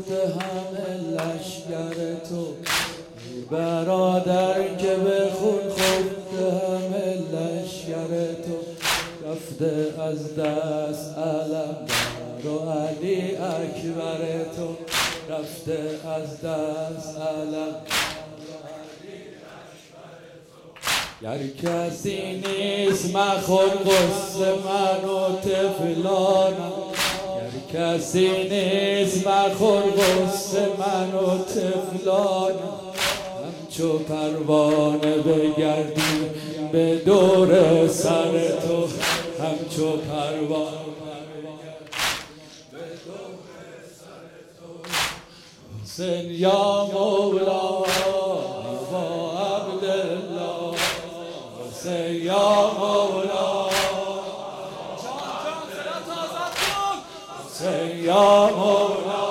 خفته همه لشگر تو، برادر که به خون خفته همه لشگر تو، رفته از دست علمدار و علی اکبر تو، رفته از دست علمدار. گر کسی نیست مخور غصه من و طفلانم، گر کسی نیست مخور غصه من و طفلانم، همچو پروانه بگردیم به دور سر تو، همچو پروانه به دور سر تو. حسین یا مولا با عبدالله، حسین یا مولا، حسین یا مولا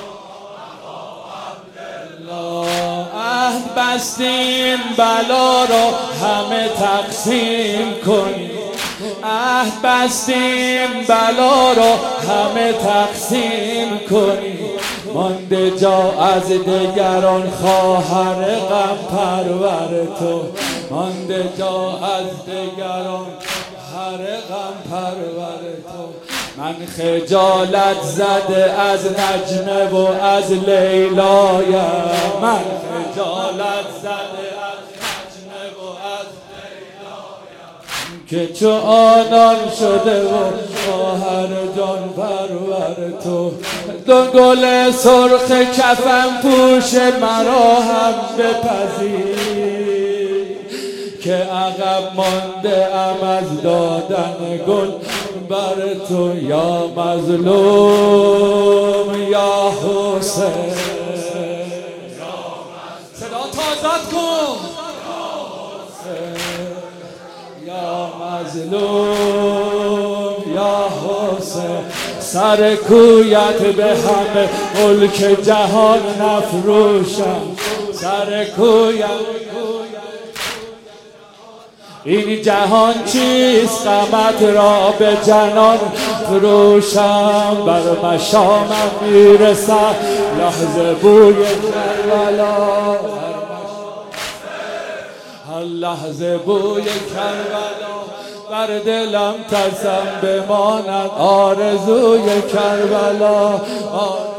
عهد بستیم بلا رو همه تقسیم کنیم، عهد بستیم بلا رو همه تقسیم کنیم، مانده جا از دگران خواهر غم پرور تو، مانده جا از دگران هر غم پرور تو. من خجالت زده از نجمه و از لیلایم، من خجالت زده از نجمه و از لیلایم، که چو آنان شده و خواهر جان پرور تو. دو گل سرخ کفن پوش مرا هم بپذیر، که عقب مانده ام از دادن گل بر تو، یا مظلوم یا حسین. صدا تازد کن، یا مظلوم یا حسین. سر کویت به همه ملک جهان نفروشم، سر کویت. این جهان چیست غمت را به جنان فروشم، بر مشامم میرسد لحظه بوی کربلا، هر لحظه بوی کربلا، بر دلم ترسم بماند آرزوی کربلا.